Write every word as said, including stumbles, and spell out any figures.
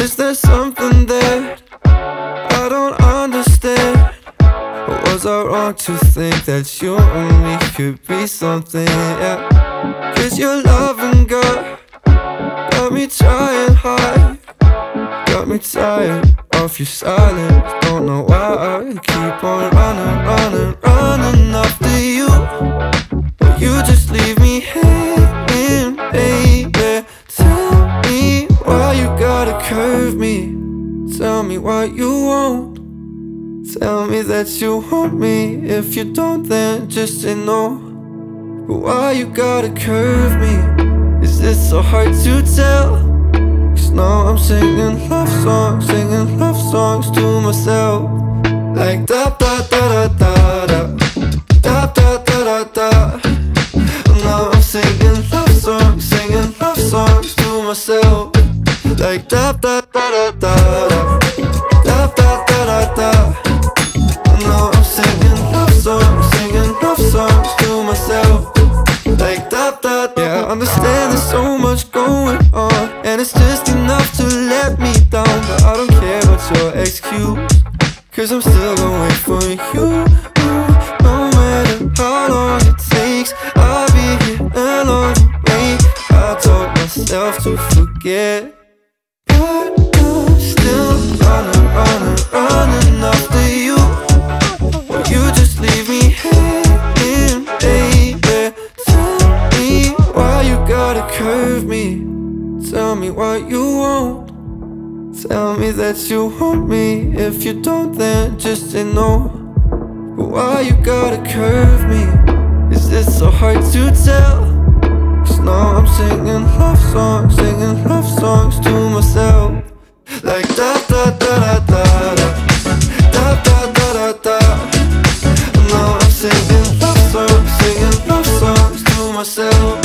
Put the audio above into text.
Is there something that I don't understand? Or was I wrong to think that you and me could be something, yeah? Cause your loving got, got me trying hard, got me tired of your silence. Don't know why I keep on running, running, running after you, but you just leave me hanging, baby. Tell me why you gotta curve me. Tell me why you won't. Tell me that you want me. If you don't, then just say no. But why you gotta curve me? Is it so hard to tell? Cause now I'm singing love songs, singing love songs to myself. Like da da da da da da, da da da da da. Now I'm singing love songs, singing love songs to myself. Like da da da da da, da da da da da. Now I'm singing love songs, singing love songs to myself. Like da da da. Yeah, I understand there's so much going on, and it's just enough to let me down. But I don't care about your excuse, cause I'm still gonna wait for you. No matter how long it takes, I'll be here along the way. I told myself to forget, but I'm still running, running, running after you. Will you just leave me hanging, baby? Tell me why you gotta curve me. Tell me why you won't. Tell me that you want me. If you don't, then just say no. But why you gotta curve me? Is it so hard to tell? Cause now I'm singing love songs, singing love songs to myself. Like da da da da da da, da da da da da. Now I'm singing love songs, singing love songs to myself.